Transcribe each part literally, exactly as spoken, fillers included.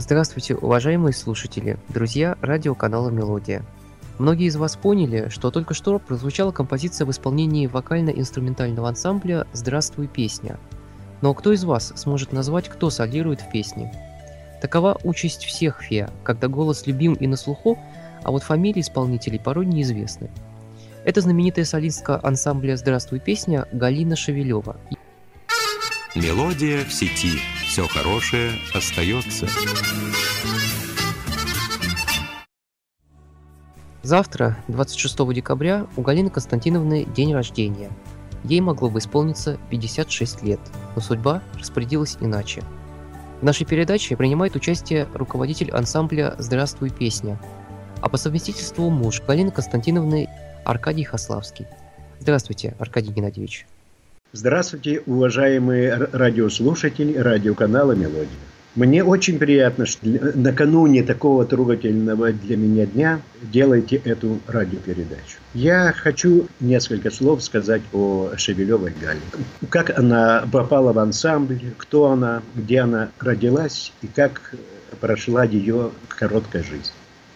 Здравствуйте, уважаемые слушатели, друзья радиоканала «Мелодия». Многие из вас поняли, что только что прозвучала композиция в исполнении вокально-инструментального ансамбля «Здравствуй, песня». Но кто из вас сможет назвать, кто солирует в песне? Такова участь всех феа, когда голос любим и на слуху, а вот фамилии исполнителей порой неизвестны. Это знаменитая солистка ансамбля «Здравствуй, песня» Галина Шевелева. Мелодия в сети. Все хорошее остается. Завтра, двадцать шестого декабря, у Галины Константиновны день рождения. Ей могло бы исполниться пятьдесят шесть лет, но судьба распорядилась иначе. В нашей передаче принимает участие руководитель ансамбля «Здравствуй, песня», а по совместительству муж Галины Константиновны Аркадий Хаславский. Здравствуйте, Аркадий Геннадьевич. Здравствуйте, уважаемые радиослушатели радиоканала «Мелодия». Мне очень приятно, что накануне такого трогательного для меня дня делаете эту радиопередачу. Я хочу несколько слов сказать о Шевелевой Гале. Как она попала в ансамбль, кто она, где она родилась и как прошла ее короткая жизнь.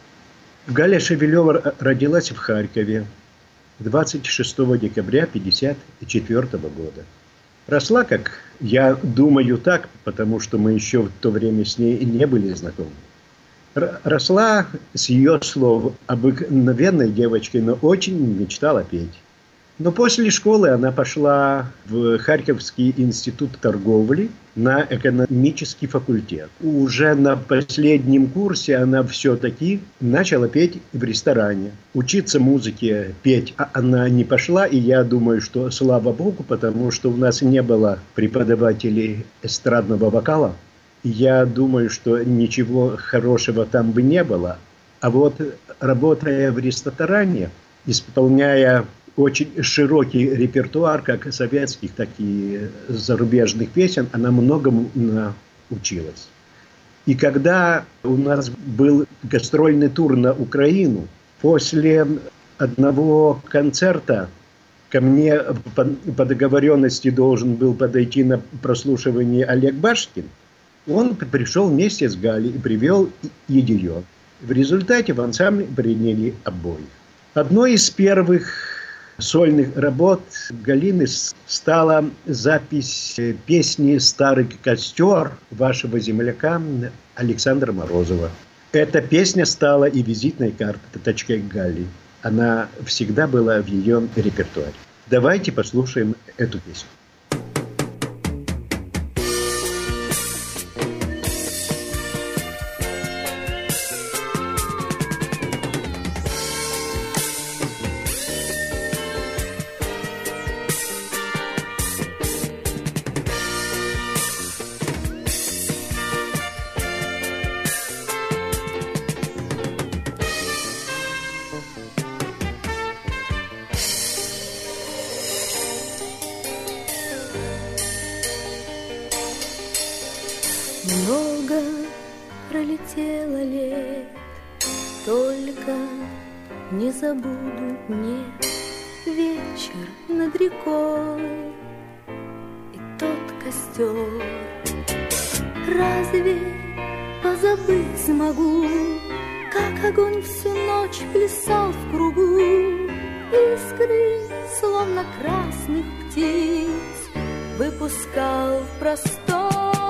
Галя Шевелева родилась в Харькове двадцать шестого декабря тысяча девятьсот пятьдесят четвёртого года. Росла, как я думаю, так, потому что мы еще в то время с ней не были знакомы. Росла, с ее слов, обыкновенной девочкой, но очень мечтала петь. Но после школы она пошла в Харьковский институт торговли на экономический факультет. Уже на последнем курсе она все-таки начала петь в ресторане. Учиться музыке, петь она не пошла, и я думаю, что слава богу, потому что у нас не было преподавателей эстрадного вокала. Я думаю, что ничего хорошего там бы не было. А вот работая в ресторане, исполняя очень широкий репертуар, как советских, так и зарубежных песен, она многому научилась. И когда у нас был гастрольный тур на Украину, после одного концерта ко мне по, по договоренности должен был подойти на прослушивание Олег Башкин. Он пришел вместе с Галей и привел и ее. В результате в ансамбле приняли обоих. Одной из первых сольных работ Галины стала запись песни «Старый костер» вашего земляка Александра Морозова. Эта песня стала и визитной карточкой Гали. Она всегда была в ее репертуаре. Давайте послушаем эту песню. Много пролетело лет, только не забуду мне вечер над рекой и тот костер. Разве позабыть смогу, как огонь всю ночь плясал в кругу, искры, словно красных птиц, выпускал в простор.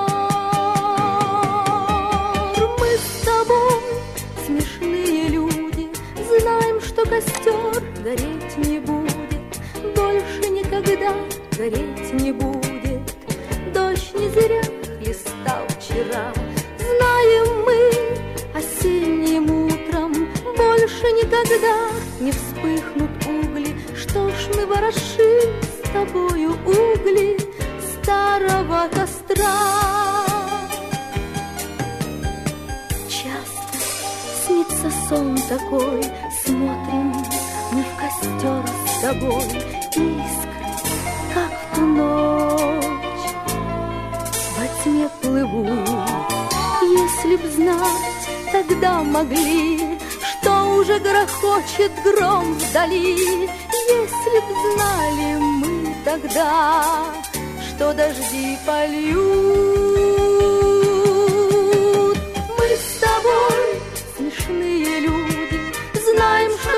Смешные люди, знаем, что костер гореть не будет, больше никогда гореть не будет. Дождь не зря хлестал вчера, знаем мы, осенним утром больше никогда не вспыхнут угли. Что ж мы ворошим с тобою угли старого костра? Снится сон такой, смотрим мы в костер с тобой, искры, как в ту ночь, во тьме плывут. Если б знать, тогда могли, что уже грохочет гром вдали. Если б знали мы тогда, что дожди польют. Мы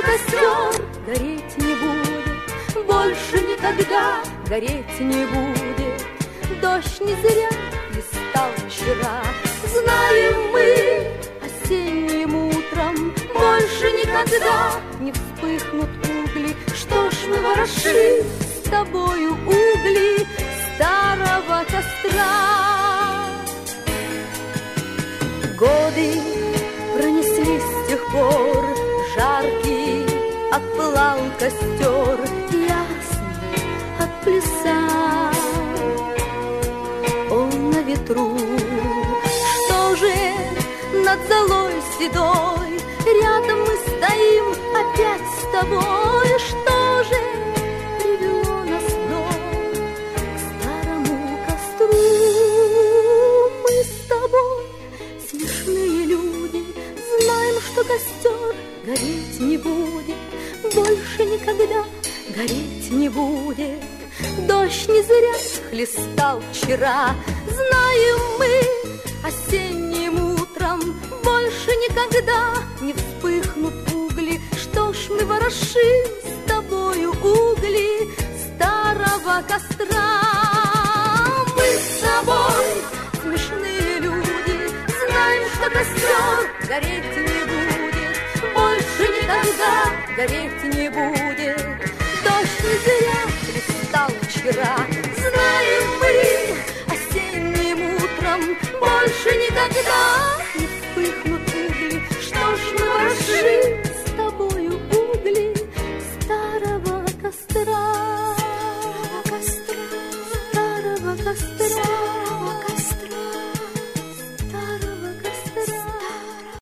костер гореть не будет, больше никогда гореть не будет. Дождь не зря листал вчера, знаем мы, осенним утром больше никогда не вспыхнут угли. Что ж мы ворошим с тобою угли старого костра? Годы пронеслись с тех пор, жаркий отпылал костер, ясный отплясал он на ветру. Что же над золой седой рядом мы стоим опять с тобой? Что же привело нас вновь к старому костру? Мы с тобой смешные люди, знаем, что костер гореть не будет, больше никогда гореть не будет. Дождь не зря хлестал вчера, знаем мы, осенним утром больше никогда не вспыхнут угли. Что ж мы ворошим с тобою угли старого костра? Мы с тобой смешные люди, знаем, что костер гореть не будет, больше никогда гореть не будет. Дождь не зря хлестал вчера, знаем мы, осенним утром больше никогда не вспыхнут угли. Что ж мы ворошим с тобою угли старого костра, старого костра, старого костра.